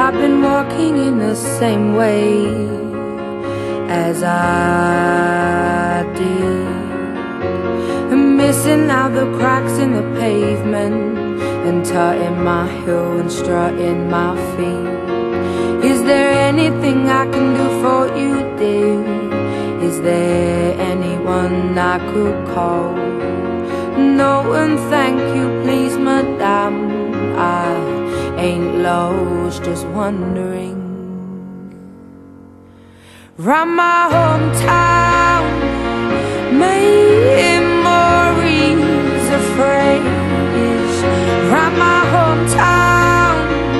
I've been walking in the same way as I did, and missing out the cracks in the pavement, and tutting my heel and strutting my feet. Is there anything I can do for you, dear? Is there anyone I could call? No, and thank you, please, madame. I ain't lost, just wondering. Round my hometown, memories of phrase. Round my hometown,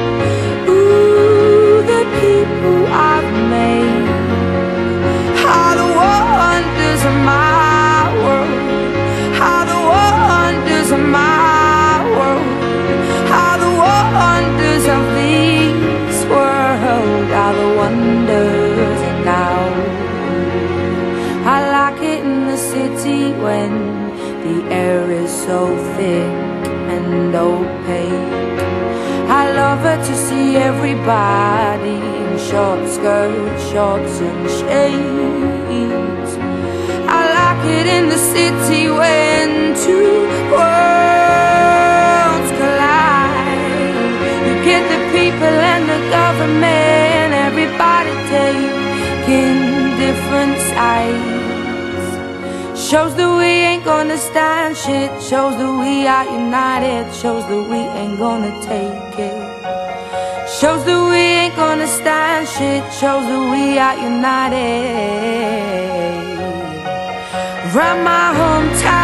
ooh, the people I've made are the wonders of my world, are the wonders of my world, are the wonders of this world, are the wonders now. I like it in the city when the air is so thick and opaque. I love it to see everybody in short skirts, shorts and shades. I like it in the city when two worlds collide. You get the people and the government, everybody taking different sides. Shows that we ain't gonna stand shit, shows that we are united, shows that we ain't gonna take it. Shows that we ain't gonna stand shit, shows that we are united. Round my hometown,